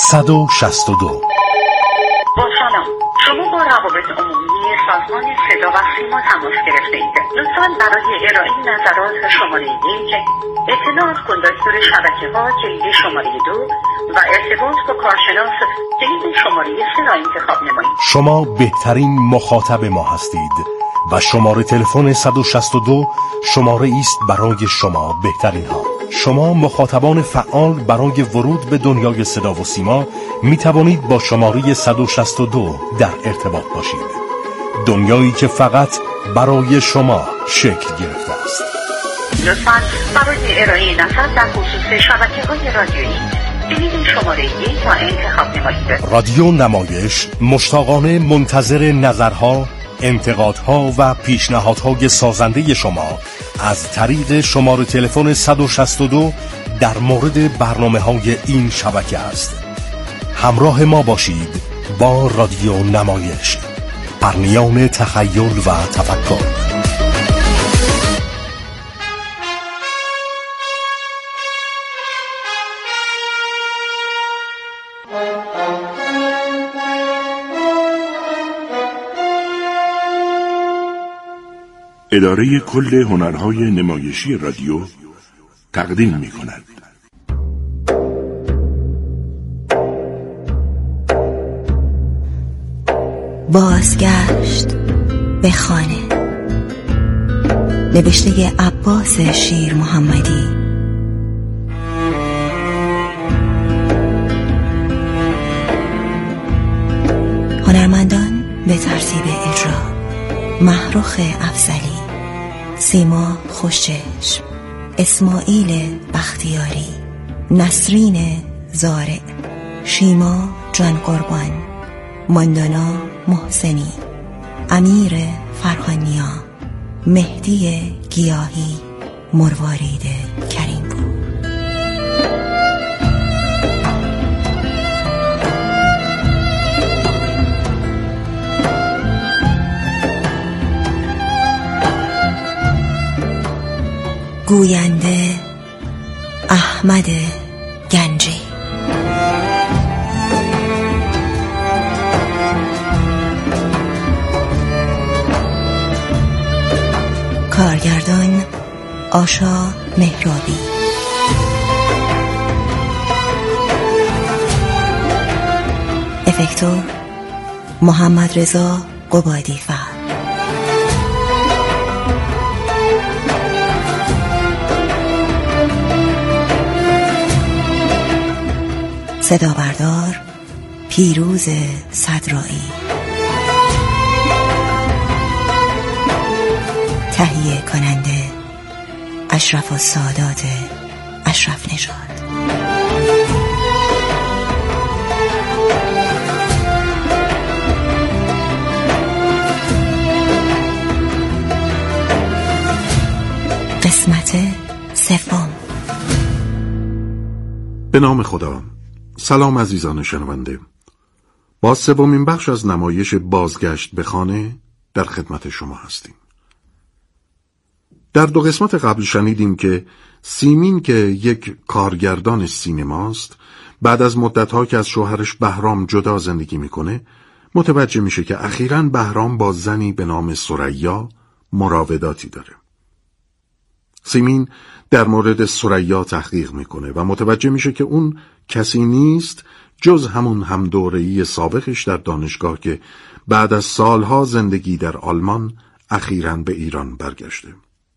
162. با سلام، شما با روابط عمومی سازمان صدا و سیما تماس گرفته اید. لطفاً برای ارائه نظرات شماره 1 اطلاعات کن دستور شبکه‌ها کلید شماره 2 و ارتباط با کارشناس کلید شماره 3 را انتخاب نمایید. شما بهترین مخاطب ما هستید و شماره تلفن 162 شماره است برای شما بهترین ها. شما مخاطبان فعال برای ورود به دنیای صدا و سیما می توانید با شماره 162 در ارتباط باشید. دنیایی که فقط برای شما شکل گرفته است. لطفاً برای ارائه نظر در خصوص شبکه‌های رادیویی کلید شماره 1 را انتخاب نمایید. رادیو نمایش مشتاقانه منتظر نظرها، انتقادها و پیشنهادهای سازنده شما از طریق شماره تلفن 162 در مورد برنامه‌های این شبکه است. همراه ما باشید با رادیو نمایش، پرنیان تخیل و تفکر. اداره کل هنرهای نمایشی رادیو تقدیم می‌کند. بازگشت به خانه، نوشته عباس شیر محمدی. هنرمندان به ترتیب اجرا: محروخ افضلی، سیما خوشچشم، اسماعیل بختیاری، نسرین زارع، شیما جان قربان، ماندانا محسنی، امیر فرهانیا، مهدی گیاهی، مروارید کریمپور. گوینده احمد گنجی. کارگردان آشا مهرابی. افکتور محمد رضا قبادی‌فر. صدا بردار پیروز صدرایی. تهیه کننده اشرف السادات اشرف نژاد. قسمت سوم. به نام خدا. سلام عزیزان شنونده. با سومین بخش از نمایش بازگشت به خانه در خدمت شما هستیم. در 2 قسمت قبل شنیدیم که سیمین که یک کارگردان سینماست، بعد از مدت‌ها که از شوهرش بهرام جدا زندگی میکنه، متوجه میشه که اخیراً بهرام با زنی به نام ثریا مراوداتی داره. سیمین در مورد ثریا تحقیق میکنه و متوجه میشه که اون کسی نیست جز همون همدوره‌ای سابقش در دانشگاه که بعد از سالها زندگی در آلمان اخیراً به ایران برگشته.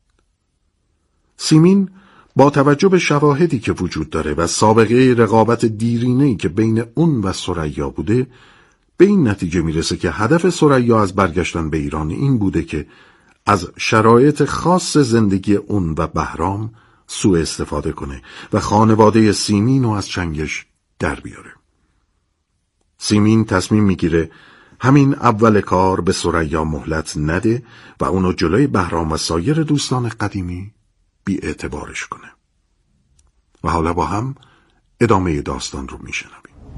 سیمین با توجه به شواهدی که وجود داره و سابقه رقابت دیرینه‌ای که بین اون و ثریا بوده، به این نتیجه میرسه که هدف ثریا از برگشتن به ایران این بوده که از شرایط خاص زندگی اون و بهرام سوء استفاده کنه و خانواده سیمین رو از چنگش در بیاره. سیمین تصمیم میگیره همین اول کار به ثریا مهلت نده و اونو جلوی بهرام و سایر دوستان قدیمی بی اعتبارش کنه. و حالا با هم ادامه داستان رو میشنویم.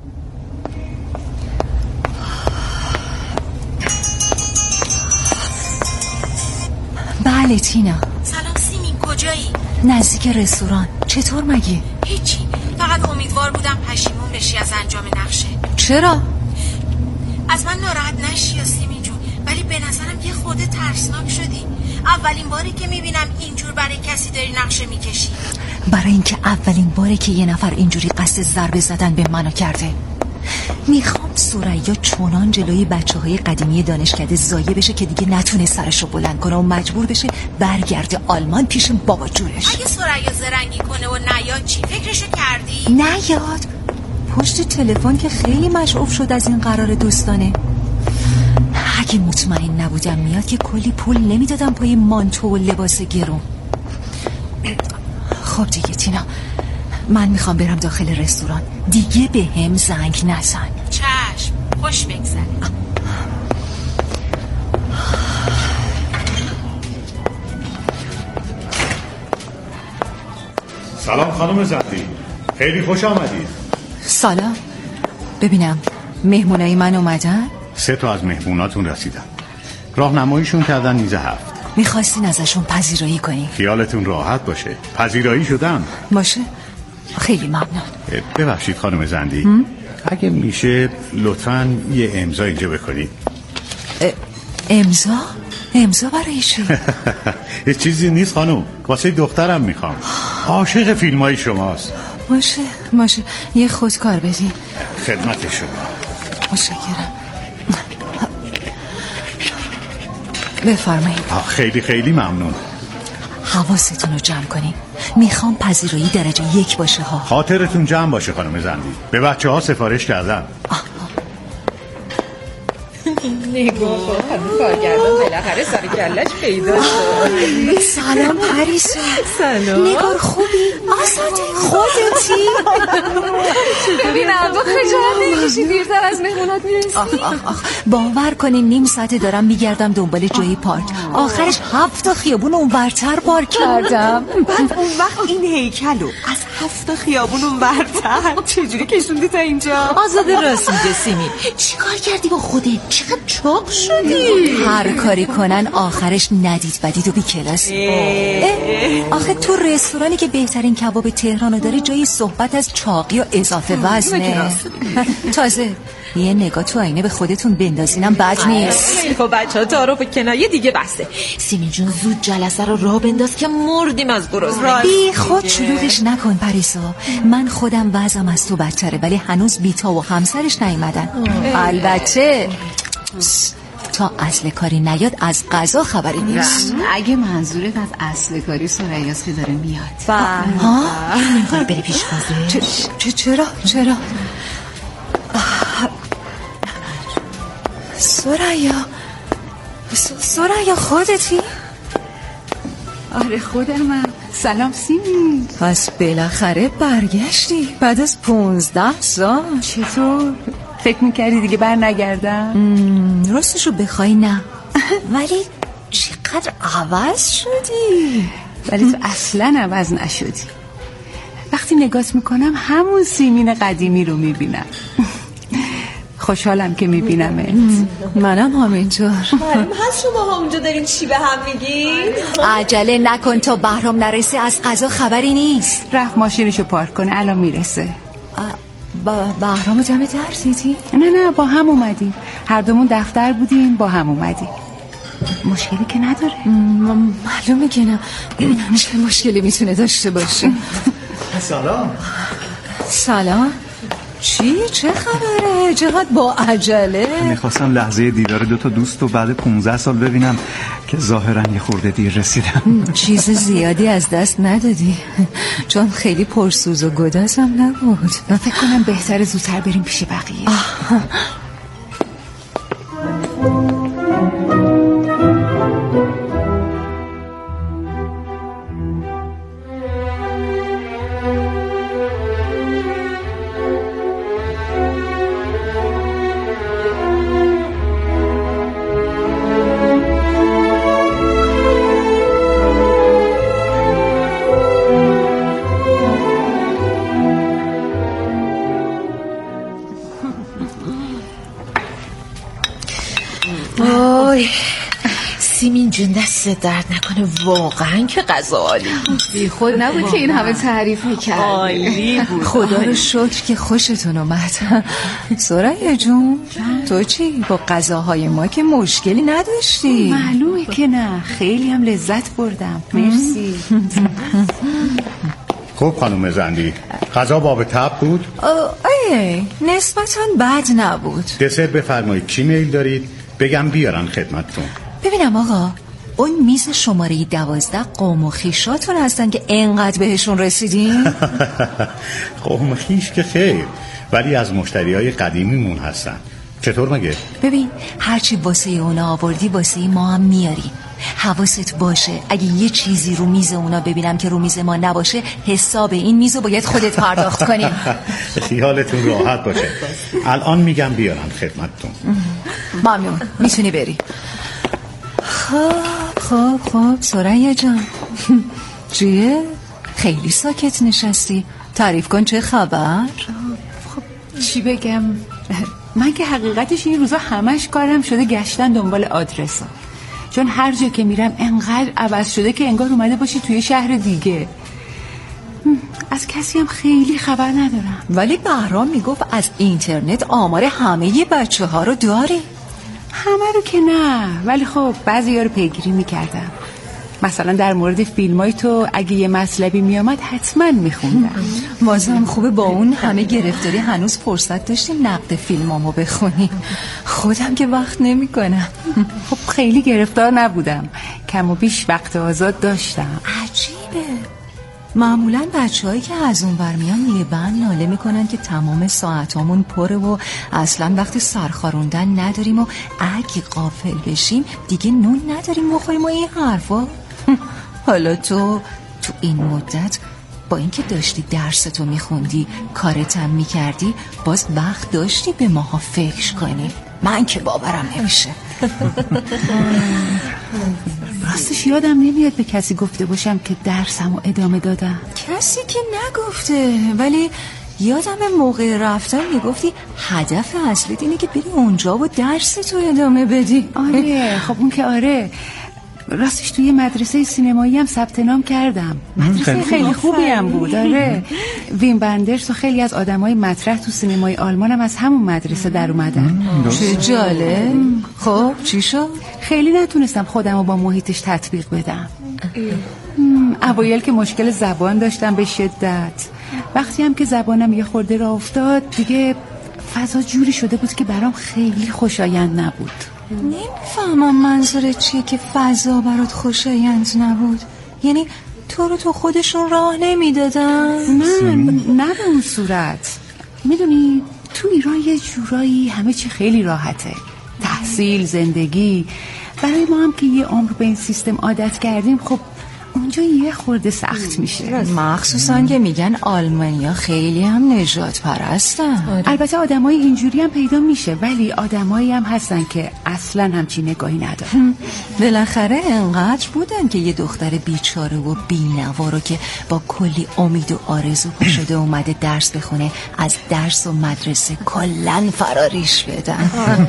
بله تینا. سلام سیمین، کجایی؟ نزدیک رستوران. چطور مگه؟ هیچی، فقط فقط امیدوار بودم پشیمون بشی از انجام نقشه. چرا؟ از من ناراحت نشی یا سیمین جون، ولی به نظرم یه خورده ترسناک شدی. اولین باری که میبینم اینجور برای کسی داری نقشه میکشی. برای اینکه اولین باره که یه نفر اینجوری قصد ضربه زدن به منو کرده. میخوام ثریا چونان جلوی بچه‌های قدیمی دانشکده زایه بشه که دیگه نتونه سرشو بلند کنه و مجبور بشه برگرده آلمان پیش بابا جونش. اگه ثریا زرنگی کنه و نیاد چی؟ فکرشو کردی؟ نیاد؟ پشت تلفن که خیلی مشعوف شد از این قرار دوستانه. اگه مطمئن نبودم میاد که کلی پول نمیدادم پای مانتو و لباس گرون. خب دیگه تینا، من میخوام برم داخل رستوران. دیگه به هم زنگ نزن. چشم، خوش بگذره. سلام خانم زندی، خیلی خوش آمدید. سلام. ببینم مهمونای من اومدن؟ 3 تا از مهموناتون رسیدن. راهنماییشون کردن میز 7. میخواستین ازشون پذیرایی کنین؟ خیالتون راحت باشه، پذیرایی شدن. باشه، خیلی ممنون. ببخشید خانم زندی، اگه میشه لطفاً یه امضا اینجا بکنید. امضا؟ امضا برای چی؟ هیچ چیزی نیست خانم، واسه دخترم میخوام. عاشق فیلمای شماست. باشه یه خودکار بدین. خدمت شما. متشکرم. بفرمایید. خیلی ممنون. حواستون رو جمع کنین، میخوام پذیرایی درجه 1 باشه ها. خاطرتون جمع باشه خانم زندی، به بچه‌ها سفارش کردم. نگاه کن کارگردان بالاخره سر کلش پیدا شد. سلام پریسا. سلام. نگار خوبی؟ آساده خودتی؟ ببینم با خجالت نمیشی دیرتر از مهمونات میرسی. باور کنین نیم ساعته دارم میگردم دنبال جایی پارک. آخرش 7 تا خیابون اونورتر پارک کردم. بعد اون وقت این هیکلو از 7 تا خیابون اونورتر چجوری کشوندی تا اینجا؟ آزاده راست میگه سیمی. چیکار کردی با خودت؟ چقدر چاق شدی؟ هر کاری کنن آخرش ندید بدید و بی کلاسی. آخه تو رستورانی که بهترین کباب تهرانو داره جای صحبت از چاقی و اضافه وزنه. تازه یه نگاه تو آینه به خودتون بندازینم بد نیست. خب بچه‌ها تعارف و کنایه دیگه بسته. سیمی جون زود جلسه رو راه بنداز که مردیم از گرسنگی. بی خود شلوغش نکن پریسا. من خودم وضعم از تو بدتره ولی هنوز بیتا و همسرش نیومدن. البته تا اصل کاری نیاد از قضا خبری نیست. اگه منظورت از اصل کاری ثریاست که داره میاد. ها؟ نمیخواد بری پیش بازه؟ چرا؟ ثریا خودتی؟ آره خودمم. سلام سیمی. پس بالاخره برگشتی بعد از 15 سال. چطور؟ فکر میکردی دیگه بر نگردم؟ راستشو بخوای نه. ولی چقدر عوض شدی. ولی تو اصلا عوض نشدی. وقتی نگات میکنم همون سیمین قدیمی رو میبینم. خوشحالم که میبینمت. منم همینطور. هست شما اونجا دارین چی به هم میگین؟ عجله نکن تا بهرام نرسه، از قضا خبری نیست. رفت ماشینشو پارک کنه الان میرسه. بهرام دم در دیدی؟ نه با هم اومدیم. هر دومون دفتر بودیم با هم اومدیم. مشکلی که نداره. معلومه که نه. چه مشکلی میتونه داشته باشه؟ سلام. چی؟ چه خبره؟ چقدر با عجله؟ میخواستم لحظه دیدار 2 تا دوست رو بعد 15 سال ببینم که ظاهرا یه خورده دیر رسیدم. چیز زیادی از دست ندادی چون خیلی پرسوز و گدازم نبود. فکر کنم بهتره زودتر بریم پیش بقیه. جون دست درد نکنه، واقعا که غذا عالی بی خود نبود که این همه تعریف میکرد. عالی بود. خدا رو شکر که خوشتون اومد. ثریا جون تو چی؟ با غذاهای ما که مشکلی نداشتی؟ معلومه که نه، خیلی هم لذت بردم. مرسی. خب خانم زندی، غذا باب تب بود؟ نسبتاً بد نبود. دسر بفرمایید. چی میل دارید؟ بگم بیارن خدمتتون. ببینم آقا، اون میز شماره 12 قوم و خیشاتون هستن که انقدر بهشون رسیدین؟ قوم خیش که خیر، ولی از مشتریای قدیمیمون هستن. چطور مگه؟ ببین هرچی واسه اونا آوردی واسه ما هم میاری. حواست باشه اگه یه چیزی رو میز اونا ببینم که رو میز ما نباشه، حساب این میزو باید خودت پرداخت کنی. خیالتون راحت باشه. الان میگم بیارن خدمتتون. ممنون، میتونی بری. خب ثریا جان، چیه؟ خیلی ساکت نشستی. تعریف کن چه خبر؟ خب چی بگم؟ من که حقیقتش این روزا همش کارم شده گشتن دنبال آدرسا، چون هر جا که میرم انقدر عوض شده که انگار اومده باشی توی شهر دیگه. از کسی هم خیلی خبر ندارم. ولی بهرام میگفت از اینترنت آمار همه بچه ها رو داری. همه رو که نه، ولی خب بعضی ها رو پیگیری میکردم. مثلا در مورد فیلمای تو اگه یه مطلبی میامد حتما میخوندم. بازم خوبه با اون همه گرفتاری هنوز فرصت داشتیم نقد فیلمامو بخونی. خودم که وقت نمیکنم. خب خیلی گرفتار نبودم، کم و بیش وقت آزاد داشتم. عجیبه، معمولا بچه‌هایی که از اون ور میان یه بند ناله میکنن که تمام ساعتامون پره و اصلا وقت سرخاروندن نداریم و اگه غافل بشیم دیگه نون نداریم بخوریم و این حرفا. حالا تو این مدت با اینکه داشتی درستو میخوندی کارتم میکردی، باز وقت داشتی به ماها فکر کنی. من که باورم نمیشه. راستش یادم نمیاد به کسی گفته باشم که درسمو ادامه دادم. کسی که نگفته، ولی یادم موقع رفتن میگفتی هدف اصلی اینه که بری اونجا و درستو ادامه بدی. آره خب اون که آره. راستش توی مدرسه سینمایی هم ثبت نام کردم. مدرسه خیلی خوبی هم بود. آره ویم بندرز و خیلی از آدمای مطرح تو سینمای آلمان هم از همون مدرسه در اومدن. چه جالب. خب چی شد؟ خیلی نتونستم خودم رو با محیطش تطبیق بدم. اوایل که مشکل زبان داشتم به شدت. وقتی هم که زبانم یه خورده راه افتاد دیگه فضا جوری شده بود که برام خیلی خوشایند نبود. نمیفهمم منظورت چیه که فضا برات خوشایند نبود؟ یعنی تو رو تو خودشون راه نمیدادن؟ نه به اون صورت. میدونی تو ایران یه جورایی همه چی خیلی راحته، تحصیل، زندگی. برای ما هم که یه عمر به این سیستم عادت کردیم خب اونجا یه خورده سخت میشه. مخصوصا که میگن آلمانیا خیلی هم نجات پرستن. البته آدمای اینجوری هم پیدا میشه، ولی آدمایی هم هستن که اصلا همچین نگاهی ندارن. بالاخره انقدر بودن که یه دختر بیچاره و بی‌نوا رو که با کلی امید و آرزو شده اومده درس بخونه از درس و مدرسه کلن فراریش بدن.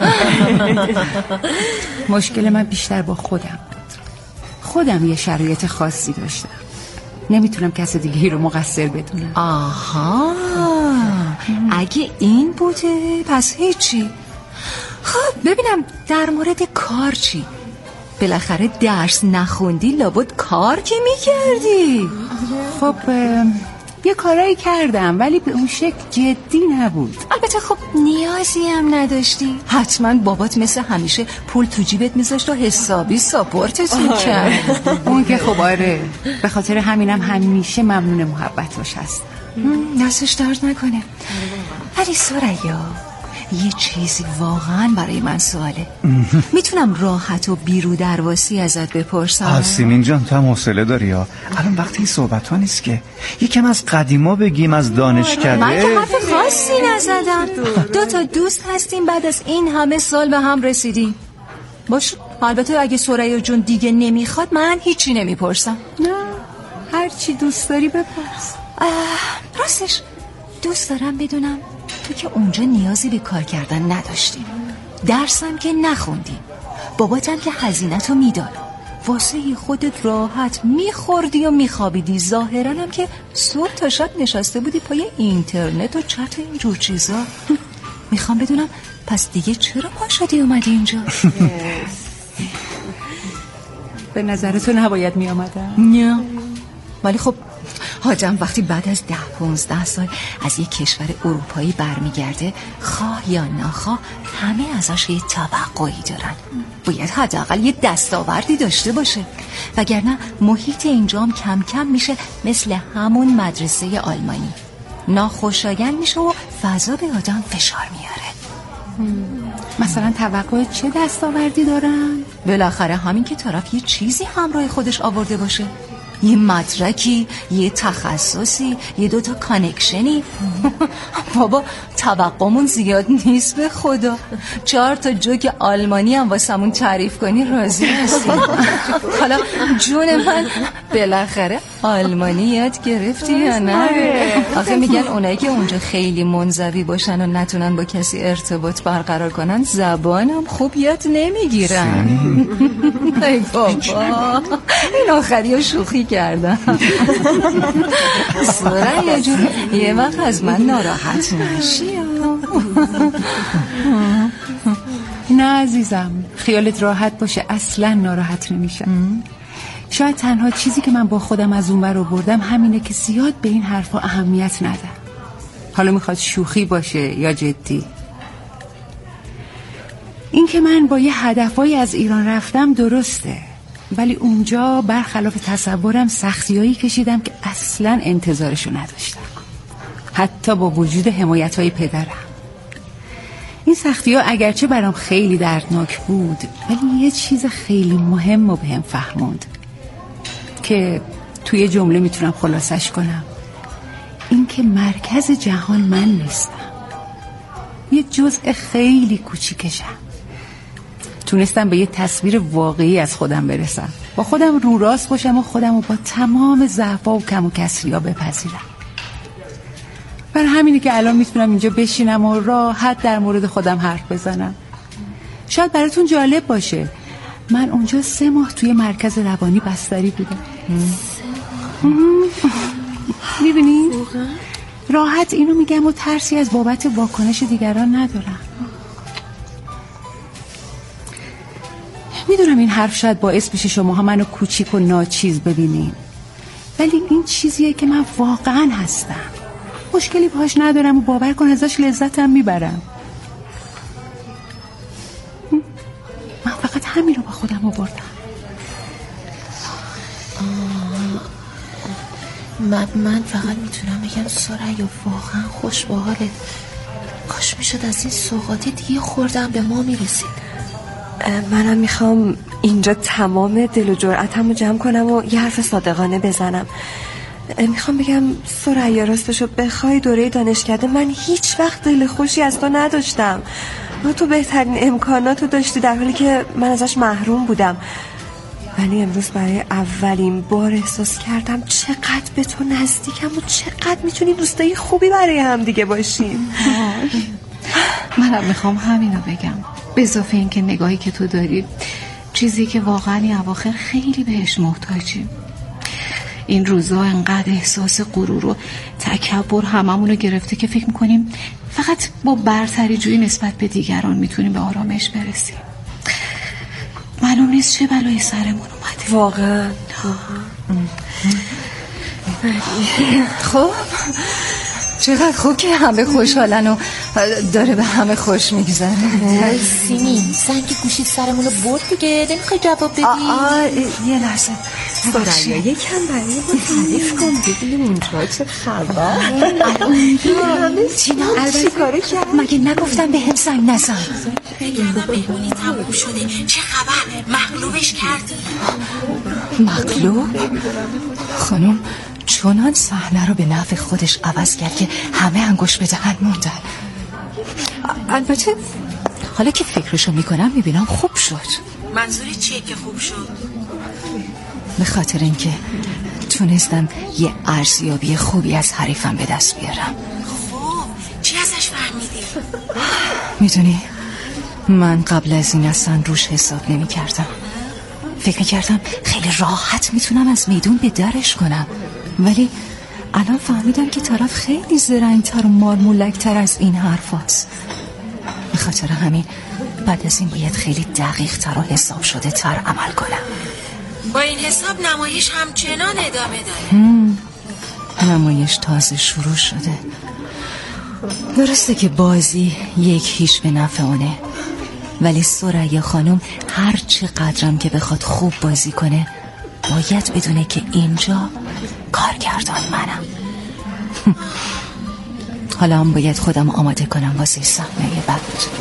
مشکل من بیشتر با خودم یه شرایط خاصی داشتم، نمیتونم کس دیگه رو مقصر بدونم. آها اگه این بوده پس هیچی. خب ببینم در مورد کار چی؟ بالاخره درس نخوندی لابد کار که میکردی. خب یه کارایی کردم ولی به اون شکل جدی نبود. البته خب نیازی هم نداشتی. حتما بابات مثل همیشه پول تو جیبت میذاشت و حسابی ساپورتت میکرد. اون که خب آره، به خاطر همینم همیشه ممنون محبتش هست. دستش درد نکنه. ولی ثریا یه چیزی واقعا برای من سواله. میتونم راحت و بیرو درواسی ازت بپرسم؟ سیمین جان تو هم حوصله داری یا؟ الان وقتی این صحبت ها نیست که یکم از قدیما بگیم، از دانشکده. من که حرف خاصی نزدم. 2 دوست هستیم بعد از این همه سال به هم رسیدیم. باش البته اگه ثریا جون دیگه نمیخواد من هیچی نمیپرسم. نه هر چی دوست داری بپرس. راستش دوست دارم بدونم تو که اونجا نیازی به کار کردن نداشتی، درسم که نخوندی، باباتم که هزینه‌تو میداد، واسه خودت راحت میخوردی و میخوابیدی، ظاهراً هم که صبح تا شب نشسته بودی پای اینترنت و چت و اینجور چیزا. میخوام بدونم پس دیگه چرا پا شدی اومدی اینجا؟ به نظر تو نباید میامدم؟ نه، ولی خب آدم وقتی بعد از 10-15 سال از یک کشور اروپایی برمیگرده، خواه یا نخواه همه ازش یه توقعی دارن. باید حداقل یه دستاوردی داشته باشه، وگرنه محیط اینجام کم کم میشه مثل همون مدرسه آلمانی، ناخوشایند میشه و فضا به آدم فشار میاره. مثلا توقع چه دستاوردی دارن؟ بالاخره همین که طرف یه چیزی همراه خودش آورده باشه، یه مدرکی، یه تخصصی، یه 2 تا کانکشنی. بابا توقعمون زیاد نیست به خدا. 4 تا جوک آلمانی هم واسمون تعریف کنی راضی هستیم. حالا جون من بالاخره آلمانی یاد گرفتی یا نه؟ آخه میگن اونایی که اونجا خیلی منزوی باشن و نتونن با کسی ارتباط برقرار کنن زبانم خوب یاد نمیگیرن. ای بابا این آخری ها شوخی کردم. سریا جون یه وقت از من ناراحت نشی. نه عزیزم، خیالت راحت باشه، اصلا ناراحت نمیشم. شاید تنها چیزی که من با خودم از اون ور بردم همینه که زیاد به این حرفا اهمیت ندم، حالا میخواد شوخی باشه یا جدی. این که من با یه هدفایی از ایران رفتم درسته، ولی اونجا برخلاف تصورم سختیایی کشیدم که اصلا انتظارشو نداشتم، حتی با وجود حمایت‌های پدرم. این سختی‌ها اگرچه برام خیلی دردناک بود، ولی یه چیز خیلی مهم رو بهم فهموند که توی جمله میتونم خلاصش کنم. این که مرکز جهان من نیستم، یه جزء خیلی کوچیکشم. تونستم به یه تصویر واقعی از خودم برسم، با خودم رو راست باشم و خودم رو با تمام ضعف‌ها و کم و کسری‌ها بپذیرم. برای همینه که الان میتونم اینجا بشینم و راحت در مورد خودم حرف بزنم. شاید براتون جالب باشه، من اونجا 3 ماه توی مرکز روانی بستری بودم. میبینی؟ راحت اینو میگم و ترسی از بابت واکنش دیگران ندارم. میدونم این حرف شاید باعث بشه شماها منو کوچیک و ناچیز ببینین، ولی این چیزیه که من واقعا هستم. مشکلی باهاش ندارم و باور کن ازش لذتم میبرم. من فقط همین رو با خودم آوردم. من فقط میتونم بگم سریا واقعا خوش به حالت. کاش میشد از این سوغاتی دیگه خوردم به ما میرسید. منم میخوام اینجا تمام دل و جرأتم رو جمع کنم و یه حرف صادقانه بزنم. میخوام بگم سریا راستشو بخوای دوره دانشکده من هیچ وقت دل خوشی از تو نداشتم. تو بهترین امکاناتو داشتی در حالی که من ازش محروم بودم، ولی امروز برای اولین بار احساس کردم چقدر به تو نزدیکم و چقدر میتونی دوستای خوبی برای هم دیگه باشیم. منم میخوام همینو بگم. به اضافه این که نگاهی که تو داری چیزی که واقعا این اواخر خیلی بهش محتاجیم. این روزا انقدر احساس غرور و تکبر هممونو گرفته که فکر میکنیم فقط با برتری جویی نسبت به دیگران میتونیم به آرامش برسیم. معلوم نیست چه بلایی سرمون اومده. واقعا خب چقدر خوب که همه خوشحالن و داره به همه خوش میگذره. سیمین زنگ گوشی سرمونو برد دیگه، نمیخوای جواب بدی؟ یه لحظه سریا یکم برای ما تعریف کن ببینیم اونجا چه خبر. چی کاره کرد؟ مگه نگفتم به هم زنگ نزن؟ بگردم مهمونی تموم شده، چه خبر؟ مغلوبش کردی؟ مغلوب؟ خانم چنان صحنه رو به نفع خودش عوض کرد که همه انگوش به دهن موندن. البته حالا که فکرشو میکنم میبینم خوب شد. منظوری چیه که خوب شد؟ به خاطر اینکه تونستم یه ارزیابی خوبی از حریفم به دست بیارم. خب چی ازش فهمیدی؟ میدونی من قبل از این اصلا روش حساب نمی کردم. فکر کردم خیلی راحت میتونم از میدون به درش کنم، ولی الان فهمیدم که طرف خیلی زرنگ‌تر و مارمولک‌تر از این حرف هست. به خاطر همین بعد از این باید خیلی دقیق‌تر و حساب شده تر عمل کنم. با این حساب نمایش همچنان ادامه داره. نمایش تازه شروع شده. درسته که بازی هیچ به نفع اونه، ولی ثریا خانم هر چه قدرم که بخواد خوب بازی کنه باید بدونه که اینجا کارگردان منم. حالا هم باید خودم آماده کنم واسه صحنه بعد.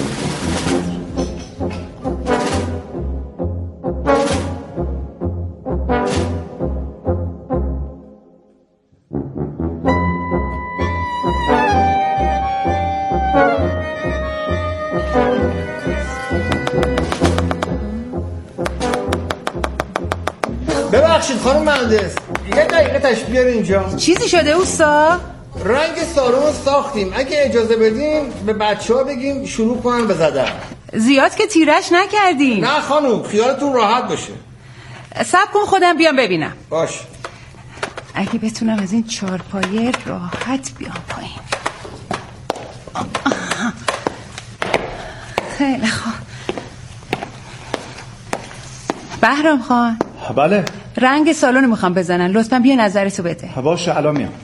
ببخشید خانم مهندس، یه دقیقه تشریف بیارین اینجا. چیزی شده اوستا؟ رنگ سالن ساختیم، اگه اجازه بدین به بچه‌ها بگیم شروع کنن به زدن. زیاد که تیرش نکردیم. نه خانم، خیالتون راحت باشه. صبر کن خودم بیام ببینم. باش. اگه بتونم از این چارپایه راحت بیام پایین. خیلی خوب. بهرام خان. بله. رنگ سالن میخوام بزنن، لطفا بیا نظرتو بده. باشه الان میام.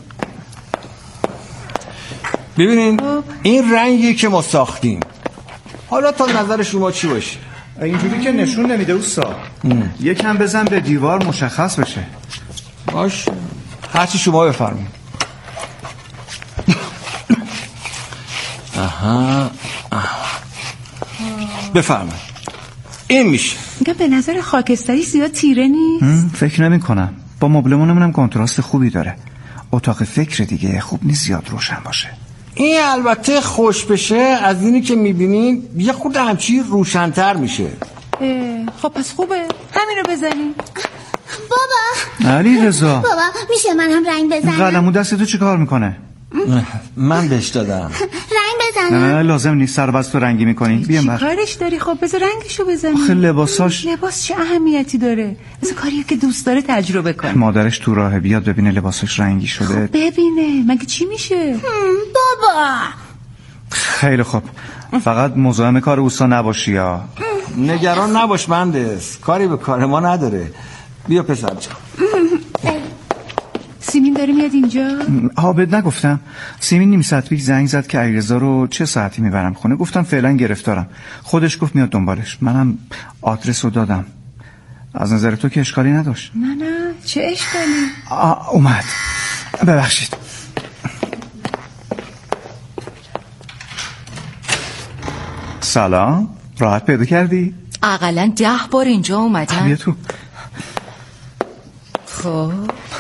ببینین این رنگی که ما ساختیم، حالا تا نظر شما چی باشه؟ اینجوری که نشون نمیده اوستا. یکم بزن به دیوار مشخص بشه. باش، هرچی شما بفرمایید. آها بفرمایید. این میشه. میگم به نظر خاکستری زیاد تیره نیست. فکر نمی کنم. با مبلمونمون هم کنتراست خوبی داره. اتاق فکر دیگه خوب نیست زیاد روشن باشه. این البته خوش بشه از اینی که میبینین یه خود همچی روشن‌تر میشه. خب پس خوبه، همین رو بزنیم. بابا علی رضا، بابا میشه من هم رنگ بزنم؟ قلمو دست تو چی کار میکنه؟ من بهش دادم. رنگ بزنم؟ نه لازم نیست، سربست تو رنگی میکنی. بیام بر. چی کارش داری؟ خب بذار رنگشو بزنی. آخه لباساش، لباس چه اهمیتی داره؟ بذار کاریه که دوست داره تجربه کنه. مادرش تو راهه، بیاد ببینه لباسش رنگی شده. خب ببینه مگه چی میشه؟ بابا خیلی خوب، فقط مزاحم کار اوستا نباشی یا. نگران نباش مهندس، کاری به کار ما نداره. بیا پسر جان. سیمین داره میاد اینجا؟ بهت نگفتم؟ سیمین نیم ساعت پیش زنگ زد که علیرضا رو چه ساعتی میبرم خونه. گفتم فعلا گرفتارم. خودش گفت میاد دنبالش. منم آدرس رو دادم. از نظر تو که اشکالی نداشت؟ نه چه اشکالی؟ اومد. ببخشید. سلام، راحت پیدا کردی؟ اقلا 10 بار اینجا اومدم. بیا تو. خب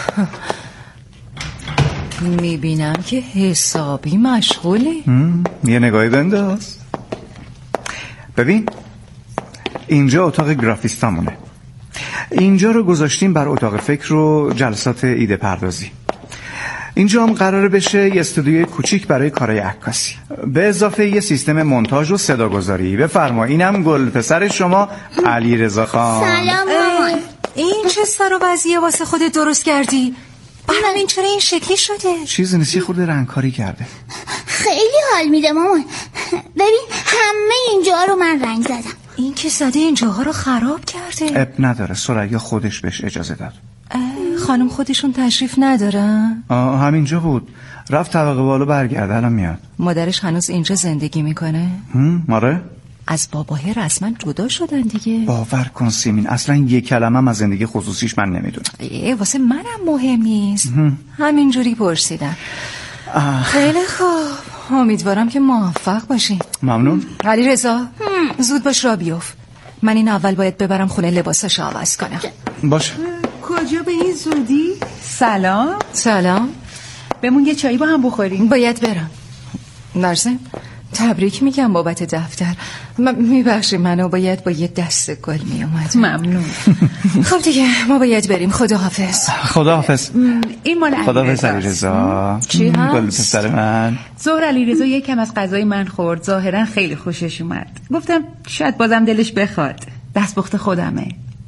میبینم که حسابی مشغولی. یه نگاهی بنداز. ببین اینجا اتاق گرافیستامونه. اینجا رو گذاشتیم بر اتاق فکر و جلسات ایده پردازی. اینجا هم قراره بشه یه استودیوی کوچیک برای کارهای عکاسی، به اضافه یه سیستم مونتاژ و صداگذاری. بفرما اینم گل پسر شما علیرضا خان. سلام مامان. این چه سر و وضعیه واسه خودت درست کردی؟ برام این چرا این شکلی شده؟ چیزی نیست، خورده رنگکاری کرده. خیلی حال میده مامان. ببین همه اینجا رو من رنگ زدم. این که زده اینجاها رو خراب کرده. اب نداره، ثریا خودش بهش اجازه داد. خانم خودشون تشریف ندارن؟ همینجا بود، رفت طبقه بالا برگرده، الان میاد. مادرش هنوز اینجا زندگی میکنه؟ آره. از باباه رسما جدا شدن دیگه. باور کن سیمین، اصلا یک کلمه هم از زندگی خصوصیش من نمیدونم. واسه منم مهم نیست. همینجوری پرسیدم. خیلی خوب، امیدوارم که موفق باشی. ممنون. علیرضا زود باش را بیفت. من این اول باید ببرم خونه لباساشو عوض کنم. باشه. کجا به این زودی؟ سلام. بمون یه چایی با هم بخوریم. باید برم. نرسم تبریک میگم بابت دفتر. میبخشی منو باید با یه دست گل میومد. ممنون. خب دیگه ما باید بریم. خداحافظ. خداحافظ. این مال خداحافظ علیرضا. چی هست؟ گل پسر من. ظهر علیرضا یکم از غذای من خورد، ظاهرا خیلی خوشش اومد. گفتم شاید بازم دلش بخواد. دستپخت خودمه.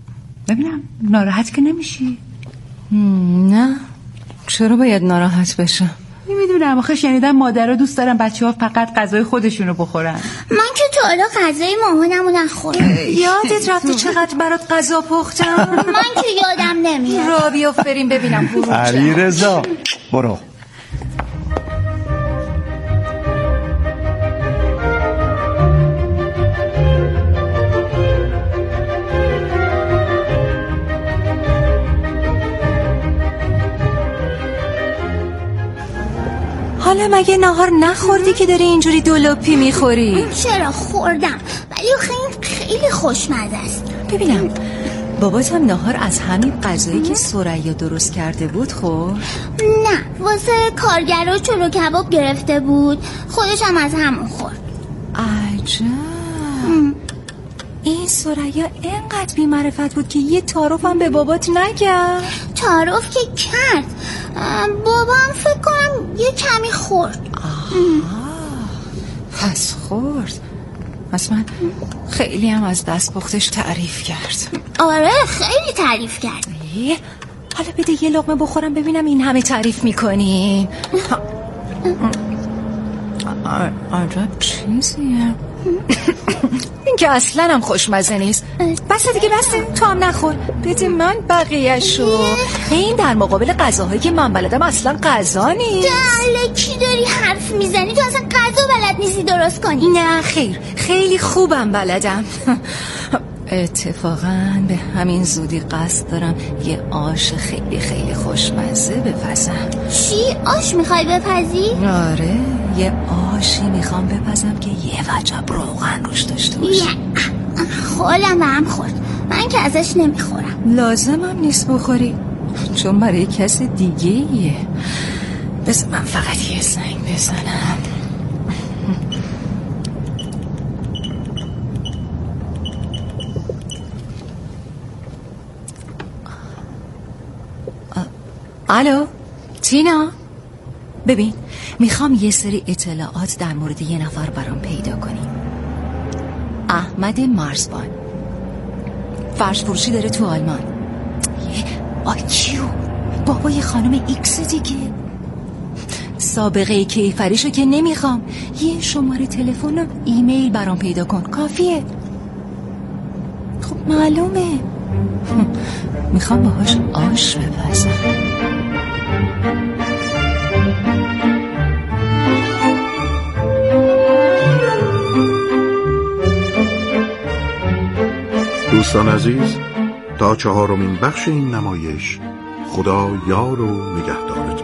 ببینم ناراحت که نمیشی؟ نه، چرا باید ناراحت بشم؟ نمیدونم، آخه شنیدم مادرها دوست دارن بچه‌ها فقط غذای خودشونو بخورن. من که تا حالا غذای مامانمو نخوردم. یادت رفته چقدر برات غذا پختم؟ من که یادم نمیاد. را بیافرین ببینم. علیرضا برو. حالا مگه نهار نخوردی که داری اینجوری دولوپی میخوری؟ چرا خوردم، ولی آخه این خیلی خوشمزه است. ببینم باباتم نهار از همین غذایی که ثریا درست کرده بود خورد؟ نه، واسه کارگرا چلو کباب گرفته بود، خودش هم از همون خورد. عجب. این ثریا اینقدر بی معرفت بود که یه تعارف هم به بابات نگرد؟ تعارف که کرد، بابام فکر کنم یه کمی خورد. پس خورد. پس من خیلی هم از دست پختش تعریف کرد. آره خیلی تعریف کرد. حالا بده یه لقمه بخورم ببینم این همه تعریف میکنی. عجب چیزیه. این که اصلا هم خوشمزه نیست. بسه دیگه، بسه، تو هم نخور، بده من بقیه‌شو. این در مقابل غذاهایی که من بلدم اصلا غذا نیست. کی داری حرف میزنی؟ تو اصلا غذا بلد نیستی درست کنی. نه خیر، خیلی خوبم بلدم. اتفاقا به همین زودی قصد دارم یه آش خیلی خیلی خوشمزه بپزم. چی؟ آش میخوای بپزی؟ آره، یه آشی میخوام بپزم که یه وجب روغن روش داشته باشه. خالم هم خورد، من که ازش نمیخورم. لازمم نیست بخوری، چون برای کس دیگه ایه. بس من فقط یه زنگ بزنم. الو تینا، ببین میخوام یه سری اطلاعات در مورد یه نفر برام پیدا کنی. احمد مرزبان، فرش فروشی داره تو آلمان. آیکیو بابای خانم ایکس دیگه. سابقه کیفریشو که نمیخوام، یه شماره تلفن و ایمیل برام پیدا کن، کافیه. خب معلومه میخوام باهاش آش بپزم. دوستان عزیز، تا 4مین بخش این نمایش، خدا یار و نگهدارتون.